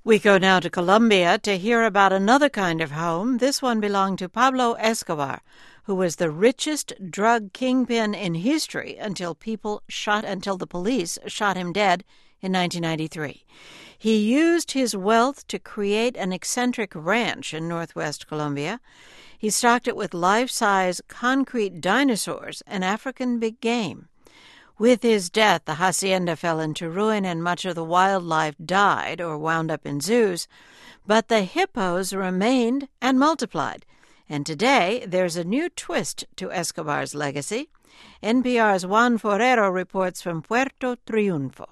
We go now to Colombia to hear about another kind of home. This one belonged to Pablo Escobar, who was the richest drug kingpin in history until the police shot him dead in 1993. He used his wealth to create an eccentric ranch in northwest Colombia. He stocked it with life-size concrete dinosaurs and African big game. With his death, the hacienda fell into ruin and much of the wildlife died or wound up in zoos. But the hippos remained and multiplied. And today, there's a new twist to Escobar's legacy. NPR's Juan Forero reports from Puerto Triunfo.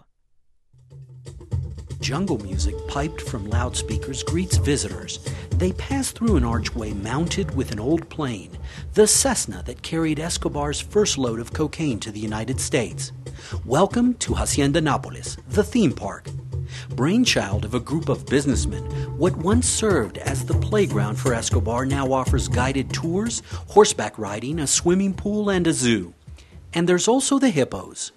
Jungle music piped from loudspeakers greets visitors. They pass through an archway mounted with an old plane, the Cessna that carried Escobar's first load of cocaine to the United States. Welcome to Hacienda Nápoles, the theme park. Brainchild of a group of businessmen, what once served as the playground for Escobar now offers guided tours, horseback riding, a swimming pool, and a zoo. And there's also the hippos.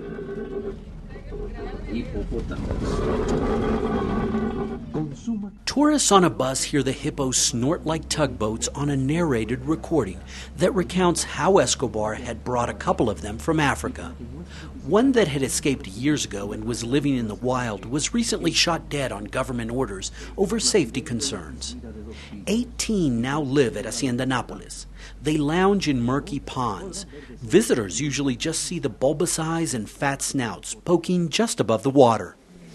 Tourists on a bus hear the hippos snort like tugboats on a narrated recording that recounts how Escobar had brought a couple of them from Africa. One that had escaped years ago and was living in the wild was recently shot dead on government orders over safety concerns. 18 now live at Hacienda Nápoles. They lounge in murky ponds. Visitors usually just see the bulbous eyes and fat snouts poking just above the water.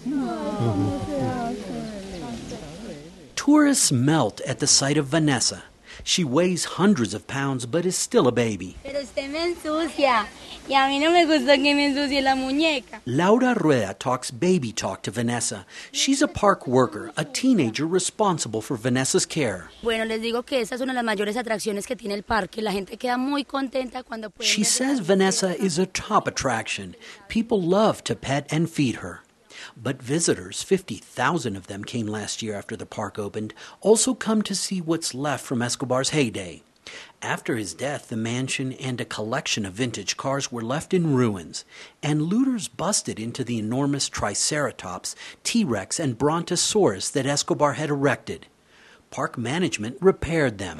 Tourists melt at the sight of Vanessa. She weighs hundreds of pounds but is still a baby. Laura Rueda talks baby talk to Vanessa. She's a park worker, a teenager responsible for Vanessa's care. She says Vanessa is a top attraction. People love to pet and feed her. But visitors, 50,000 of them came last year after the park opened, also come to see what's left from Escobar's heyday. After his death, the mansion and a collection of vintage cars were left in ruins, and looters busted into the enormous Triceratops, T-Rex, and Brontosaurus that Escobar had erected. Park management repaired them,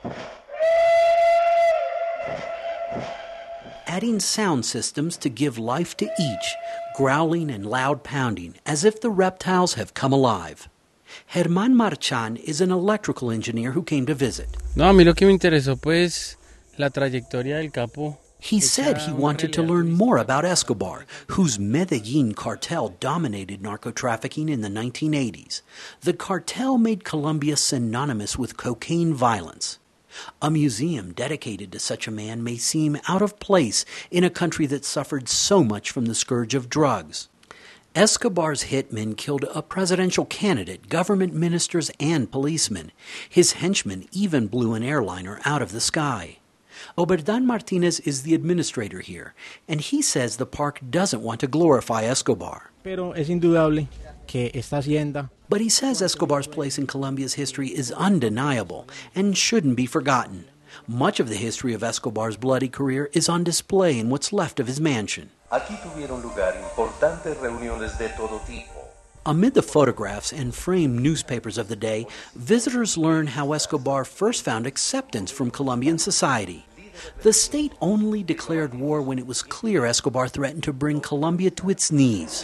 adding sound systems to give life to each, growling and loud pounding, as if the reptiles have come alive. Germán Marchán is an electrical engineer who came to visit. A mí lo que me interesó, pues, la trayectoria del capo. He said he wanted to learn more about Escobar, whose Medellín cartel dominated narco-trafficking in the 1980s. The cartel made Colombia synonymous with cocaine violence. A museum dedicated to such a man may seem out of place in a country that suffered so much from the scourge of drugs. Escobar's hitmen killed a presidential candidate, government ministers, and policemen. His henchmen even blew an airliner out of the sky. Oberdan Martinez is the administrator here, and he says the park doesn't want to glorify Escobar. Pero es indudable que esta hacienda. But he says Escobar's place in Colombia's history is undeniable and shouldn't be forgotten. Much of the history of Escobar's bloody career is on display in what's left of his mansion. Aquí tuvieron lugar importantes reuniones de todo tipo. Amid the photographs and framed newspapers of the day, visitors learn how Escobar first found acceptance from Colombian society. The state only declared war when it was clear Escobar threatened to bring Colombia to its knees.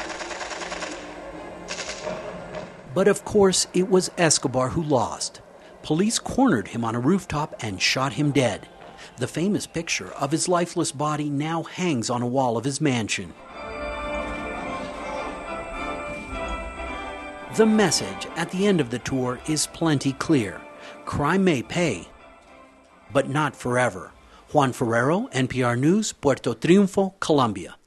But of course, it was Escobar who lost. Police cornered him on a rooftop and shot him dead. The famous picture of his lifeless body now hangs on a wall of his mansion. The message at the end of the tour is plenty clear. Crime may pay, but not forever. Juan Forero, NPR News, Puerto Triunfo, Colombia.